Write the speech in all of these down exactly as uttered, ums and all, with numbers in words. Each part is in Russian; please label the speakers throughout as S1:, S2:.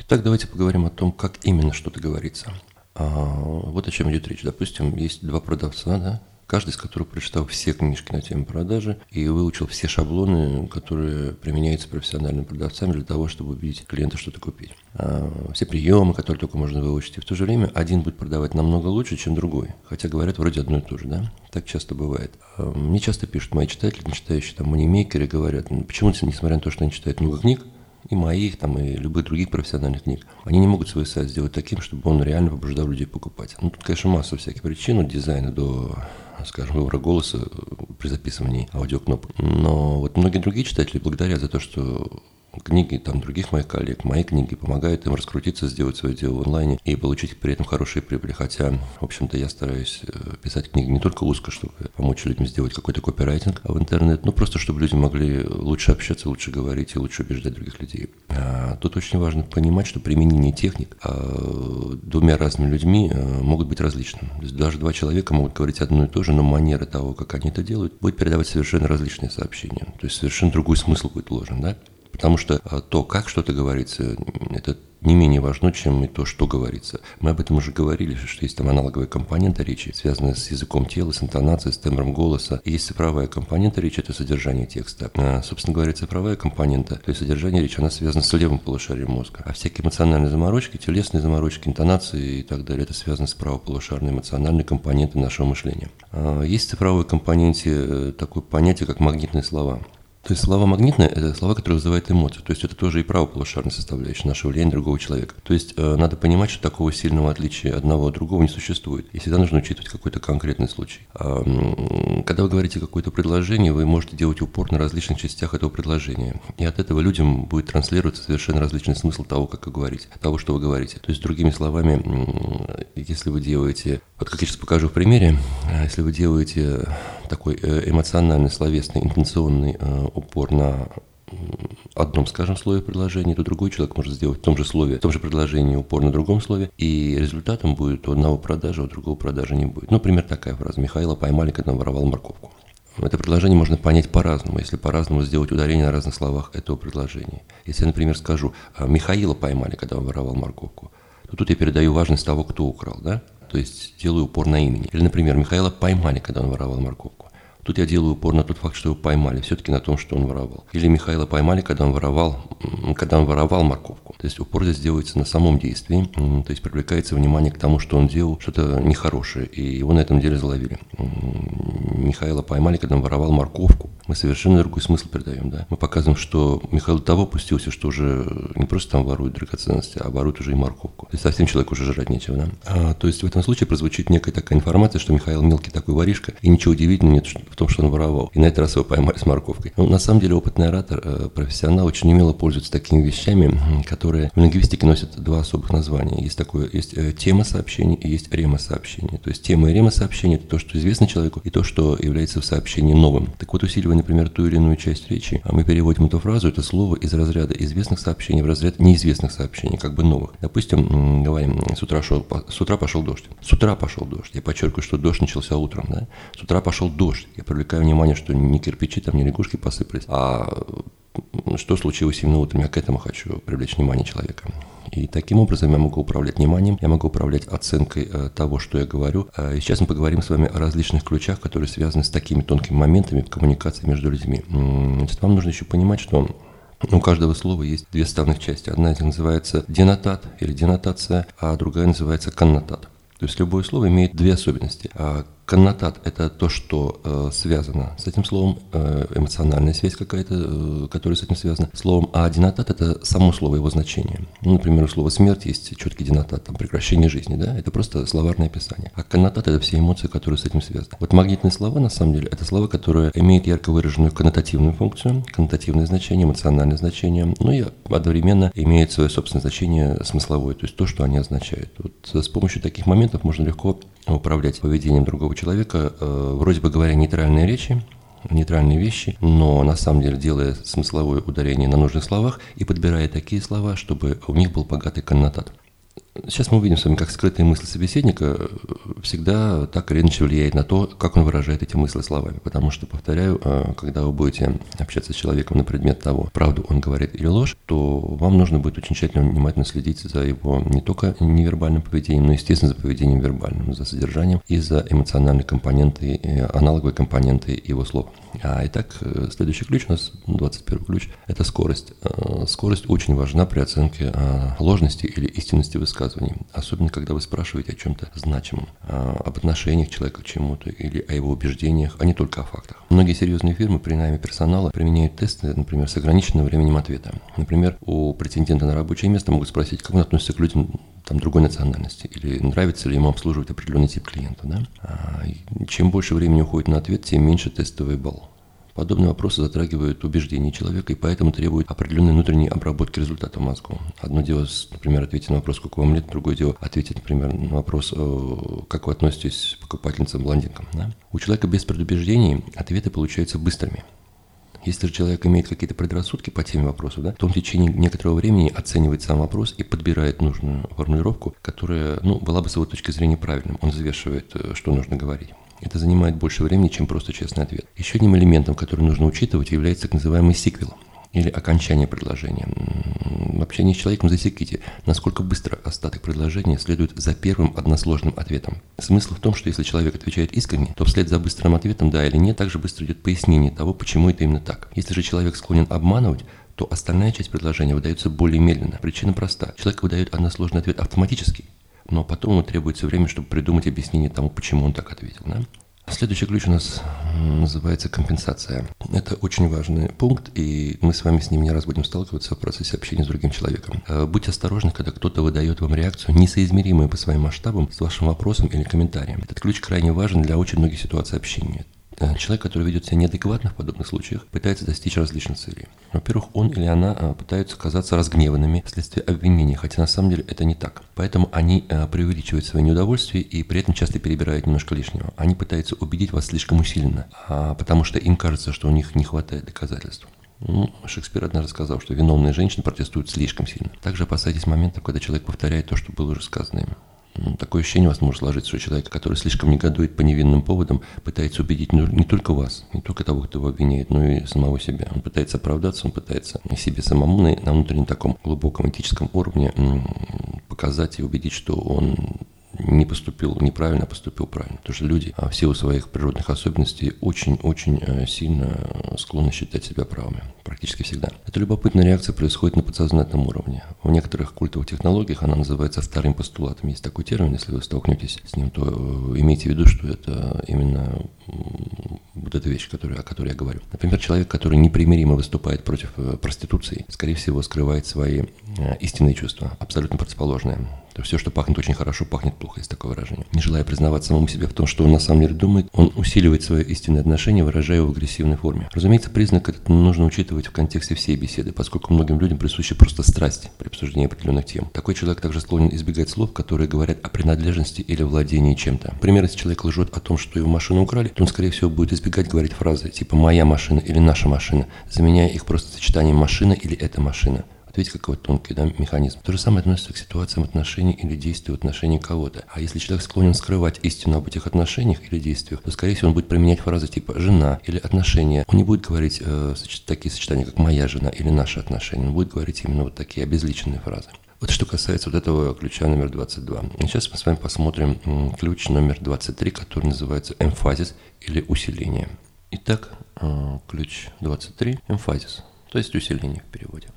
S1: Итак, давайте поговорим о том, как именно что-то говорится. А, вот о чем идет речь. Допустим, есть два продавца, да, каждый из которых прочитал все книжки на тему продажи и выучил все шаблоны, которые применяются профессиональными продавцами для того, чтобы убедить клиента что-то купить. А, все приемы, которые только можно выучить. И в то же время один будет продавать намного лучше, чем другой. Хотя говорят вроде одно и то же, да? Так часто бывает. А, мне часто пишут мои читатели, не читающие там манимейкеры, говорят, ну, почему, несмотря на то, что они читают много книг, и моих, там, и любых других профессиональных книг, они не могут свой сайт сделать таким, чтобы он реально побуждал людей покупать. Ну, тут, конечно, масса всяких причин, от дизайна до, скажем, выбора голоса при записывании аудиокнопок. Но вот многие другие читатели благодарят за то, что книги там других моих коллег, мои книги помогают им раскрутиться, сделать свое дело в онлайне и получить при этом хорошие прибыли. Хотя, в общем-то, я стараюсь писать книги не только узко, чтобы помочь людям сделать какой-то копирайтинг в интернет, но просто, чтобы люди могли лучше общаться, лучше говорить и лучше убеждать других людей. А тут очень важно понимать, что применение техник а, двумя разными людьми а, могут быть различными. То есть даже два человека могут говорить одно и то же, но манера того, как они это делают, будет передавать совершенно различные сообщения. То есть совершенно другой смысл будет вложен, да? Потому что то, как что-то говорится, это не менее важно, чем и то, что говорится. Мы об этом уже говорили, что есть там аналоговая компонента речи, связанная с языком тела, с интонацией, с тембром голоса. И есть цифровая компонента речи, это содержание текста. А, собственно говоря, цифровая компонента, то есть содержание речи, она связана с левым полушарием мозга. А всякие эмоциональные заморочки, телесные заморочки, интонации и так далее, это связано с правополушарной эмоциональной компонентой нашего мышления. А, есть в цифровой компоненте такое понятие, как магнитные слова. То есть слова магнитные – это слова, которые вызывают эмоции. То есть это тоже и правополушарная составляющая нашего влияния другого человека. То есть э, надо понимать, что такого сильного отличия одного от другого не существует. И всегда нужно учитывать какой-то конкретный случай. А, когда вы говорите какое-то предложение, вы можете делать упор на различных частях этого предложения. И от этого людям будет транслироваться совершенно различный смысл того, как вы говорите, того, что вы говорите. То есть, другими словами, если вы делаете… Вот как я сейчас покажу в примере, если вы делаете такой эмоциональный, словесный, интенционный упор на одном, скажем, слове предложения, то другой человек может сделать в том же слове, в том же предложении упор на другом слове, и результатом будет у одного продажа, у другого продажи не будет. Ну, например, такая фраза. Михаила поймали, когда он воровал морковку. Это предложение можно понять по-разному, если по-разному сделать ударение на разных словах этого предложения. Если я, например, скажу «Михаила поймали, когда он воровал морковку», то тут я передаю важность того, кто украл, да? То есть делаю упор на имени. Или, например, Михаила поймали, когда он воровал морковку. Тут я делаю упор на тот факт, что его поймали, все-таки на том, что он воровал. Или Михаила поймали, когда он воровал, когда он воровал морковку. То есть упор здесь делается на самом действии, то есть привлекается внимание к тому, что он делал что-то нехорошее, и его на этом деле заловили. Михаила поймали, когда он воровал морковку. Мы совершенно другой смысл передаем, да. Мы показываем, что Михаил до того пустился, что уже не просто там ворует драгоценности, а ворует уже и морковку. То есть совсем человеку уже жрать нечего, да. А, то есть в этом случае прозвучит некая такая информация, что Михаил мелкий такой воришка, и ничего удивительного нет в том, что он воровал. И на этот раз его поймали с морковкой. Но на самом деле опытный оратор, профессионал, очень умело пользуется такими вещами, которые в лингвистике носят два особых названия. Есть такое, есть тема сообщений и есть рема сообщения. То есть тема и рема сообщения – это то, что известно человеку, и то, что является в сообщении новым. Так вот, усиливая, например, ту или иную часть речи, а мы переводим эту фразу, это слово из разряда известных сообщений в разряд неизвестных сообщений, как бы новых. Допустим, говорим, с утра, шел, с утра пошел дождь. С утра пошел дождь. Я подчеркиваю, что дождь начался утром. Да? С утра пошел дождь. Я привлекаю внимание, что не кирпичи, там не лягушки посыпались, а что случилось именно утром. Я к этому хочу привлечь внимание человека. И таким образом я могу управлять вниманием, я могу управлять оценкой э, того, что я говорю. И сейчас мы поговорим с вами о различных ключах, которые связаны с такими тонкими моментами в коммуникации между людьми. Значит, вам нужно еще понимать, что у каждого слова есть две составных части. Одна из них называется денотат или денотация, а другая называется коннотат. То есть любое слово имеет две особенности. Коннотат – это то, что э, связано с этим словом, э, эмоциональная связь какая-то, э, которая с этим связана словом, а денотат – это само слово, его значение. Ну, например, у слова «смерть» есть четкий денотат, там, прекращение жизни, да, это просто словарное описание. А коннотат – это все эмоции, которые с этим связаны. Вот магнитные слова, на самом деле, это слова, которые имеют ярко выраженную коннотативную функцию, коннотативное значение, эмоциональное значение, ну и одновременно имеют свое собственное значение смысловое, то есть то, что они означают. Вот с помощью таких моментов можно легко управлять поведением другого человека, э, вроде бы говоря нейтральные речи, нейтральные вещи, но на самом деле делая смысловое ударение на нужных словах и подбирая такие слова, чтобы у них был богатый коннотат. Сейчас мы увидим с вами, как скрытые мысли собеседника всегда так или иначе влияет на то, как он выражает эти мысли словами. Потому что, повторяю, когда вы будете общаться с человеком на предмет того, правду он говорит или ложь, то вам нужно будет очень тщательно, внимательно следить за его не только невербальным поведением, но, естественно, за поведением вербальным, за содержанием и за эмоциональной компонентой, аналоговой компонентой его слов. А, итак, следующий ключ у нас, двадцать первый ключ, это скорость. Скорость очень важна при оценке ложности или истинности высказывания. Особенно, когда вы спрашиваете о чем-то значимом, об отношениях человека к чему-то или о его убеждениях, а не только о фактах. Многие серьезные фирмы при найме персонала применяют тесты, например, с ограниченным временем ответа. Например, у претендента на рабочее место могут спросить, как он относится к людям там, другой национальности, или нравится ли ему обслуживать определенный тип клиента. Да? А чем больше времени уходит на ответ, тем меньше тестовый балл. Подобные вопросы затрагивают убеждения человека и поэтому требуют определенной внутренней обработки результата в мозгу. Одно дело, например, ответить на вопрос, сколько вам лет, другое дело ответить, например, на вопрос, как вы относитесь к покупательницам-блондинкам. Да? У человека без предубеждений ответы получаются быстрыми. Если же человек имеет какие-то предрассудки по теме вопросов, да, то он в течение некоторого времени оценивает сам вопрос и подбирает нужную формулировку, которая ну, была бы с его точки зрения правильным. Он взвешивает, что нужно говорить. Это занимает больше времени, чем просто честный ответ. Еще одним элементом, который нужно учитывать, является так называемый сиквел, или окончание предложения. В общении с человеком засеките, насколько быстро остаток предложения следует за первым односложным ответом. Смысл в том, что если человек отвечает искренне, то вслед за быстрым ответом «да» или «нет» также быстро идет пояснение того, почему это именно так. Если же человек склонен обманывать, то остальная часть предложения выдается более медленно. Причина проста. Человек выдает односложный ответ автоматически, но потом ему требуется время, чтобы придумать объяснение тому, почему он так ответил. Да? Следующий ключ у нас называется компенсация. Это очень важный пункт, и мы с вами с ним не раз будем сталкиваться в процессе общения с другим человеком. Будьте осторожны, когда кто-то выдает вам реакцию, несоизмеримую по своим масштабам с вашим вопросом или комментарием. Этот ключ крайне важен для очень многих ситуаций общения. Человек, который ведет себя неадекватно в подобных случаях, пытается достичь различных целей. Во-первых, он или она пытаются казаться разгневанными вследствие обвинений, хотя на самом деле это не так. Поэтому они преувеличивают свои неудовольствия и при этом часто перебирают немножко лишнего. Они пытаются убедить вас слишком усиленно, потому что им кажется, что у них не хватает доказательств. Ну, Шекспир однажды сказал, что виновные женщины протестуют слишком сильно. Также опасайтесь момента, когда человек повторяет то, что было уже сказано им. Такое ощущение у вас может сложиться, что человек, который слишком негодует по невинным поводам, пытается убедить не только вас, не только того, кто его обвиняет, но и самого себя. Он пытается оправдаться, он пытается себе самому на, на внутреннем таком глубоком этическом уровне показать и убедить, что он не поступил неправильно, а поступил правильно. Потому что люди в силу своих природных особенностей очень-очень сильно склонны считать себя правыми. Практически всегда. Эта любопытная реакция происходит на подсознательном уровне. В некоторых культовых технологиях она называется вторым постулатом. Есть такой термин, если вы столкнетесь с ним, то имейте в виду, что это именно вот эта вещь, которую, о которой я говорю. Например, человек, который непримиримо выступает против проституции, скорее всего, скрывает свои истинные чувства, абсолютно противоположные. То есть все, что пахнет очень хорошо, пахнет плохо, есть такое выражение. Не желая признавать самому себе в том, что он на самом деле думает, он усиливает свое истинное отношение, выражая его в агрессивной форме. Разумеется, признак этот нужно учитывать в контексте всей беседы, поскольку многим людям присуща просто страсть при обсуждении определенных тем. Такой человек также склонен избегать слов, которые говорят о принадлежности или владении чем-то. Например, если человек лжет о том, что его машину украли, то он, скорее всего, будет избегать говорить фразы типа «моя машина» или «наша машина», заменяя их просто сочетанием «машина» или «эта машина». Видите, какой тонкий да, механизм. То же самое относится к ситуациям отношений или действий в отношении кого-то. А если человек склонен скрывать истину об этих отношениях или действиях, то, скорее всего, он будет применять фразы типа «жена» или «отношения». Он не будет говорить э, такие сочетания, как «моя жена» или «наши отношения». Он будет говорить именно вот такие обезличенные фразы. Вот что касается вот этого ключа номер двадцать два. И сейчас мы с вами посмотрим м, ключ номер двадцать три, который называется «эмфазис» или «усиление». Итак, э, ключ двадцать три – «эмфазис», то есть «усиление» в переводе.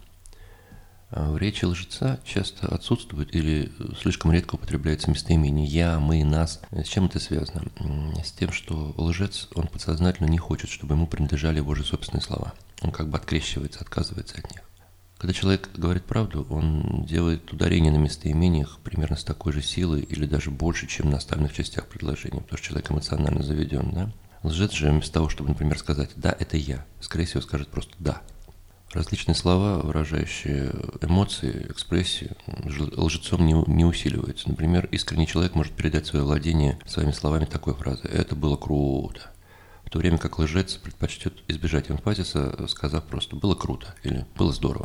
S1: В речи лжеца часто отсутствует или слишком редко употребляется местоимение «я», «мы», «нас». С чем это связано? С тем, что лжец, он подсознательно не хочет, чтобы ему принадлежали его же собственные слова. Он как бы открещивается, отказывается от них. Когда человек говорит правду, он делает ударение на местоимениях примерно с такой же силой или даже больше, чем на остальных частях предложения, потому что человек эмоционально заведен. Да? Лжец же вместо того, чтобы, например, сказать «да, это я», скорее всего, скажет просто «да». Различные слова, выражающие эмоции, экспрессию, лжецом не, не усиливаются. Например, искренний человек может передать свое владение своими словами такой фразы «это было круто», в то время как лжец предпочтет избежать эмфазиса, сказав просто «было круто» или «было здорово».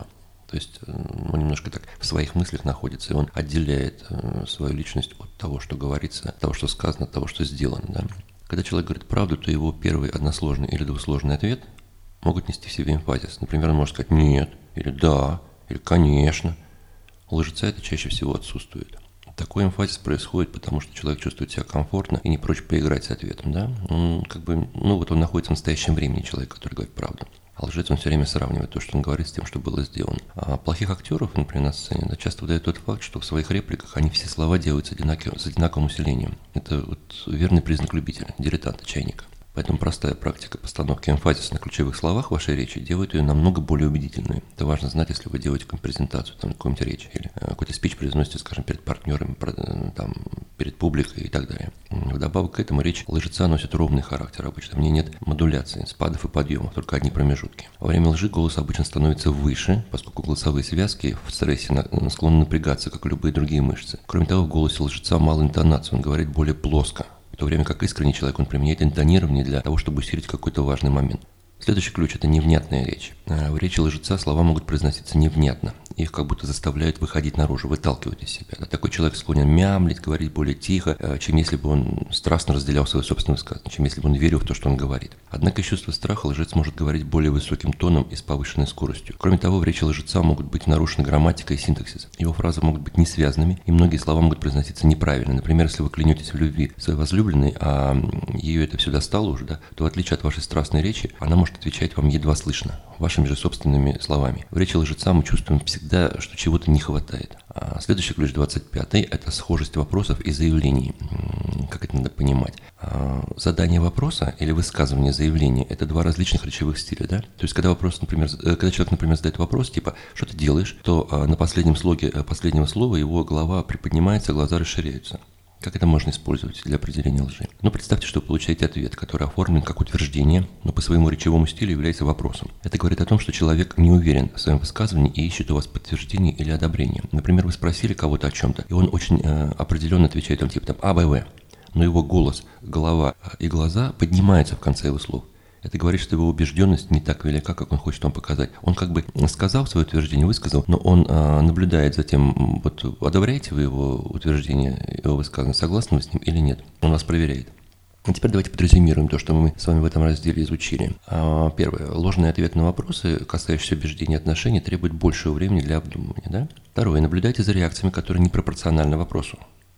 S1: То есть он немножко так в своих мыслях находится, и он отделяет свою личность от того, что говорится, от того, что сказано, от того, что сделано. Да? Когда человек говорит правду, то его первый односложный или двусложный ответ могут нести в себе эмфазис. Например, он может сказать «нет», или «да», или «конечно». У лжеца это чаще всего отсутствует. Такой эмфазис происходит, потому что человек чувствует себя комфортно и не прочь поиграть с ответом. Да? Он, как бы, ну, вот он находится в настоящем времени, человек, который говорит правду. А лжец, он все время сравнивает то, что он говорит, с тем, что было сделано. А плохих актеров, например, на сцене, да, часто выдает тот факт, что в своих репликах они все слова делают с одинаковым, с одинаковым усилением. Это вот верный признак любителя, дилетанта, чайника. Поэтому простая практика постановки эмфазиса на ключевых словах вашей речи делает ее намного более убедительной. Это важно знать, если вы делаете какую-нибудь презентацию, там, какую-нибудь речь, или какой-то спич произносите, скажем, перед партнерами, там, перед публикой и так далее. Вдобавок к этому речь лжеца носит ровный характер обычно. В ней нет модуляции, спадов и подъемов, только одни промежутки. Во время лжи голос обычно становится выше, поскольку голосовые связки в стрессе склонны напрягаться, как и любые другие мышцы. Кроме того, в голосе лжеца мало интонации, он говорит более плоско. В то время как искренний человек, он применяет интонирование для того, чтобы усилить какой-то важный момент. Следующий ключ – это невнятная речь. В речи лжеца слова могут произноситься невнятно. Их как будто заставляют выходить наружу, выталкивать из себя. Такой человек склонен мямлить, говорить более тихо, чем если бы он страстно разделял свое собственное высказывание, чем если бы он верил в то, что он говорит. Однако из чувства страха лжец может говорить более высоким тоном и с повышенной скоростью. Кроме того, в речи лжеца могут быть нарушены грамматика и синтаксис. Его фразы могут быть несвязанными, и многие слова могут произноситься неправильно. Например, если вы клянетесь в любви своей возлюбленной, а ее это все достало уже, да, то в отличие от вашей страстной речи, она может отвечать вам едва слышно, вашими же собственными словами. В речи лжеца мы чувствуем всегда, что чего-то не хватает. А следующий ключ, двадцать пятый, это схожесть вопросов и заявлений. Как это надо понимать? Задание вопроса или высказывание заявления – это два различных речевых стиля. Да? То есть, когда, вопрос, например, когда человек, например, задает вопрос, типа «что ты делаешь?», то на последнем слоге последнего слова его голова приподнимается, глаза расширяются. Как это можно использовать для определения лжи? Ну, представьте, что вы получаете ответ, который оформлен как утверждение, но по своему речевому стилю является вопросом. Это говорит о том, что человек не уверен в своем высказывании и ищет у вас подтверждение или одобрение. Например, вы спросили кого-то о чем-то, и он очень э, определенно отвечает, он типа там А, Б, В. Но его голос, голова и глаза поднимаются в конце его слов. Это говорит, что его убежденность не так велика, как он хочет вам показать. Он как бы сказал свое утверждение, высказал, но он а, наблюдает за тем, вот одобряете вы его утверждение, его высказывание, согласны вы с ним или нет. Он вас проверяет. А теперь давайте подрезюмируем то, что мы с вами в этом разделе изучили. А, первое. Ложный ответ на вопросы, касающиеся убеждений и отношений, требует большего времени для обдумывания. Да? Второе. Наблюдайте за реакциями, которые непропорциональны вопросу.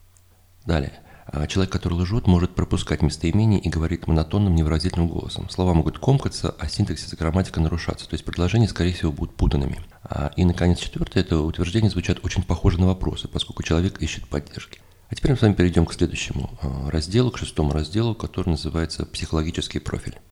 S1: Далее. Человек, который лжет, может пропускать местоимения и говорит монотонным, невыразительным голосом. Слова могут комкаться, а синтаксис и грамматика нарушаться. То есть предложения, скорее всего, будут путанными. И, наконец, четвертое, это утверждения звучат очень похоже на вопросы, поскольку человек ищет поддержки. А теперь мы с вами перейдем к следующему разделу, к шестому разделу, который называется «Психологический профиль».